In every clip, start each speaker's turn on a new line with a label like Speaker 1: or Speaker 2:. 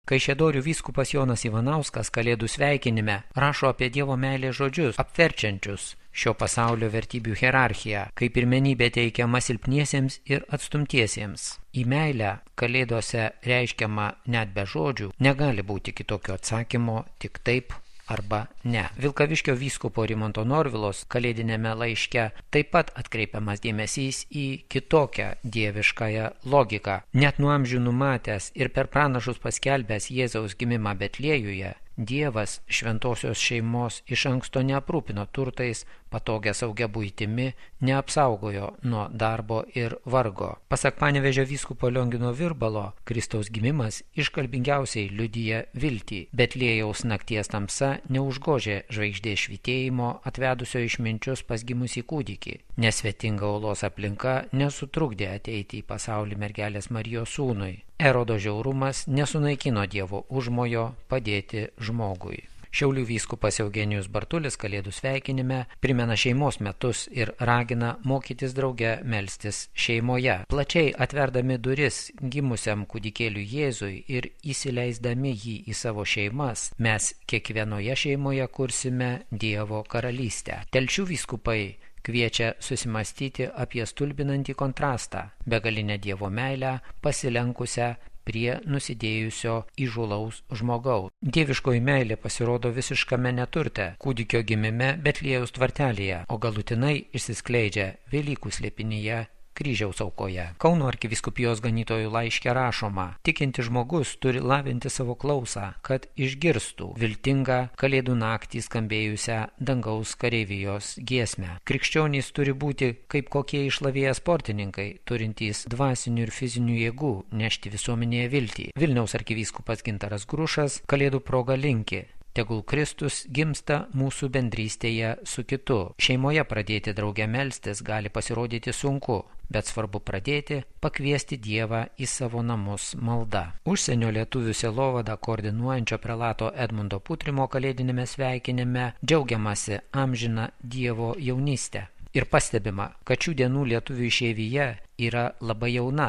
Speaker 1: Kaišiadorių vyskupas Jonas Ivanauskas Kalėdų sveikinime rašo apie Dievo meilės žodžius, apverčiančius šio pasaulio vertybių hierarchiją, kai pirmenybė teikiama silpniesiems ir atstumtiesiems. Į meilę Kalėdose reiškiama net be žodžių negali būti kitokio atsakymo, tik taip arba ne. Vilkaviškio vyskupo Rimanto Norvilos kalėdinėme laiške taip pat atkreipiamas dėmesys į kitokią dieviškąją logiką. Net nuo amžių numatęs ir per pranašus paskelbęs Jėzaus gimimą Betliejuje, Dievas šventosios šeimos iš anksto neaprūpino turtais, patogia saugia buitimi, neapsaugojo nuo darbo ir vargo. Pasak Panevėžio vyskupo Liongino Virbalo, Kristaus gimimas iškalbingiausiai liudija viltį. Betliejaus nakties tamsa neužgožė žvaigždės švytėjimo atvedusio išminčius pas gimusį kūdikį. Nesvetinga olos aplinka nesutrukdė ateiti į pasaulį mergelės Marijos sūnui. Erodo žiaurumas nesunaikino Dievo užmojo padėti žmogui. Šiaulių vyskupas Eugenijus Bartulis Kalėdų sveikinime primena šeimos metus ir ragina mokytis drauge melstis šeimoje. Plačiai atverdami duris gimusiam kūdikėliui Jėzui ir įsileisdami jį į savo šeimas, mes kiekvienoje šeimoje kursime Dievo karalystę. Telšių vyskupai kviečia susimastyti apie stulbinantį kontrastą, begalinę Dievo meilę pasilenkusią prie nusidėjusio įžūlaus žmogaus. Dieviškoji meilė pasirodo visiškame neturte, kūdikio gimime Betliejaus tvartelėje, o galutinai išsiskleidžia Velykų slėpinyje kryžiaus aukoje. Kauno arkivyskupijos ganytojų laiške rašoma: tikintis žmogus turi lavinti savo klausą, kad išgirstų viltingą Kalėdų naktį skambėjusią dangaus kareivijos giesmę. Krikščionys turi būti kaip kokie išlavėję sportininkai, turintys dvasinių ir fizinių jėgų nešti visuomenėje viltį. Vilniaus arkivyskupas Gintaras Grušas Kalėdų proga linki: tegul Kristus gimsta mūsų bendrystėje su kitu. Šeimoje pradėti drauge melstis gali pasirodyti sunku, bet svarbu pradėti pakviesti Dievą į savo namus malda. Užsienio lietuvių sielovadą koordinuojančio prelato Edmundo Putrimo kalėdinėme sveikinime džiaugiamasi amžina Dievo jaunystę. Ir pastebima, kad šių dienų lietuvių išeivija yra labai jauna.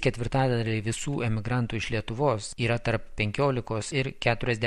Speaker 1: 3/4 visų emigrantų iš Lietuvos yra tarp 15 ir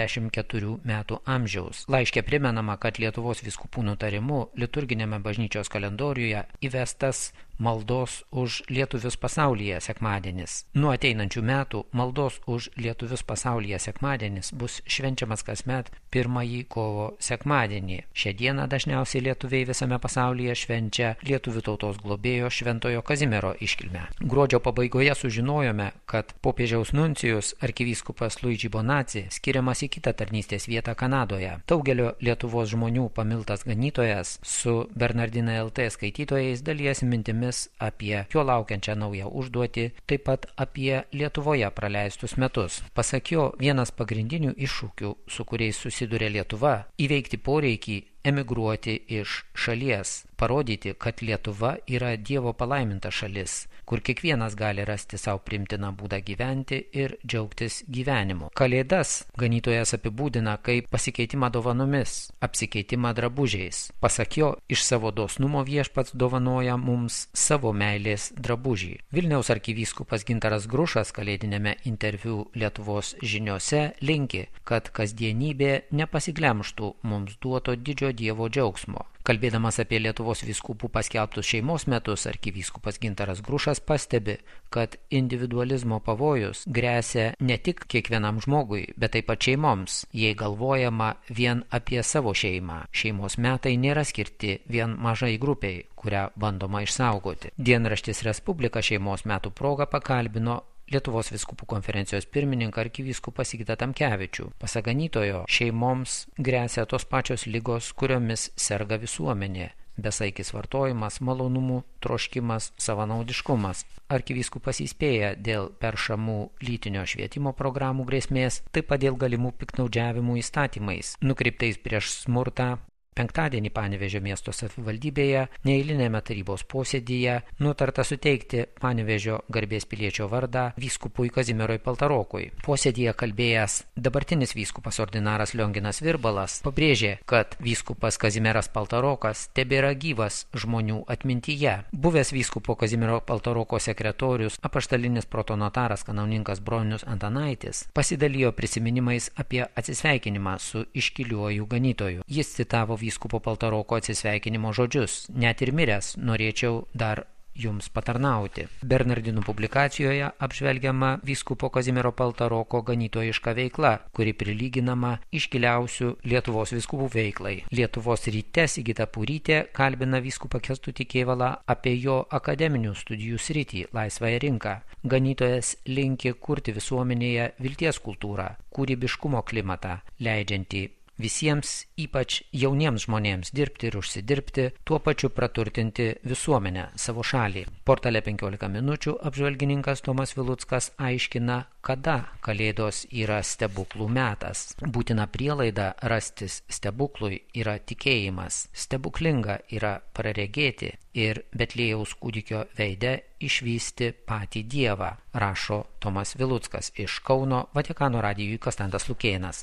Speaker 1: 44 metų amžiaus. Laiške primenama, kad Lietuvos vyskupų nutarimu liturginėme bažnyčios kalendoriuje įvestas maldos už lietuvius pasaulyje sekmadienis. Nuo ateinančių metų maldos už lietuvius pasaulyje sekmadienis bus švenčiamas kasmet 1 kovo sekmadienį. Šią dieną dažniausiai lietuviai visame pasaulyje švenčia lietuvių tautos globėjo Šventojo Kazimiero iškilmę. Gruodžio pabaigoje sužinojome, kad popiežiaus nuncijus arkivyskupas Luigi Bonazzi skiriamas į kitą tarnystės vietą Kanadoje. Daugelio Lietuvos žmonių pamiltas ganytojas su Bernardinai LT skaitytojais dalijasi mintimis apie jo laukiančią naują užduotį, taip pat apie Lietuvoje praleistus metus. Pasak jo, vienas pagrindinių iššūkių, su kuriais susiduria Lietuva, įveikti poreikį emigruoti iš šalies, parodyti, kad Lietuva yra Dievo palaiminta šalis, kur kiekvienas gali rasti savo primtiną būdą gyventi ir džiaugtis gyvenimu. Kalėdas ganytojas apibūdina kaip pasikeitimą dovanomis, apsikeitimą drabužiais. Pasak jo, iš savo dosnumo Viešpats dovanoja mums savo meilės drabužį. Vilniaus arkivyskupas Gintaras Grušas kalėdinėme interviu Lietuvos žiniose linki, kad kasdienybė nepasiglemštų mums duoto didžio Dievo džiaugsmo. Kalbėdamas apie Lietuvos vyskupų paskelbtus šeimos metus, arkivyskupas Gintaras Grušas pastebi, kad individualizmo pavojus gresia ne tik kiekvienam žmogui, bet taip pat šeimoms, jei galvojama vien apie savo šeimą. Šeimos metai nėra skirti vien mažai grupiai, kurią bandoma išsaugoti. Dienraštis Respublika šeimos metų proga pakalbino Lietuvos vyskupų konferencijos pirmininką arkivyskupą Sigitą Tamkevičių. Pasak ganytojo, šeimoms gresia tos pačios ligos, kuriomis serga visuomenė: besaikis vartojimas, malonumų troškimas, savanaudiškumas. Arkivyskupas įspėja dėl peršamų lytinio švietimo programų grėsmės, taip pat dėl galimų piktnaudžiavimų įstatymais, nukreiptais prieš smurtą Penktadienį Panevėžio miesto savivaldybėje neeilinėme tarybos posėdyje nutarta suteikti Panevėžio garbės piliečio vardą vyskupui Kazimierui Paltarokui. Posėdyje kalbėjęs dabartinis vyskupas ordinaras Lionginas Virbalas pabrėžė, kad vyskupas Kazimieras Paltarokas tebėra gyvas žmonių atmintyje. Buvęs vyskupo Kazimiero Paltaroko sekretorius, apaštalinis protonotaras kanauninkas Bronius Antanaitis pasidalijo prisiminimais apie atsisveikinimą su iškiliuoju ganytoju. Jis citavo vyskupo Paltaroko atsisveikinimo žodžius: net ir miręs norėčiau dar jums patarnauti. Bernardinų publikacijoje apžvelgiama vyskupo Kazimiero Paltaroko ganytojiška veikla, kuri prilyginama iškiliausių Lietuvos vyskupų veiklai. Lietuvos ryte Sigita Purytė kalbina vyskupą Kęstutį Kėvalą apie jo akademinių studijų sritį – laisvąją rinką. Ganytojas linki kurti visuomenėje vilties kultūrą, kūrybiškumo klimatą, leidžiantį visiems, ypač jauniems žmonėms, dirbti ir užsidirbti, tuo pačiu praturtinti visuomenę, savo šalį. Portale 15 minučių apžvalgininkas Tomas Viluckas aiškina, kada Kalėdos yra stebuklų metas. Būtina prielaida rastis stebuklui yra tikėjimas. Stebuklinga yra praregėti ir Betliejaus kūdikio veide išvysti patį Dievą, rašo Tomas Viluckas. Iš Kauno Vatikano radijui Konstantas Lukėnas.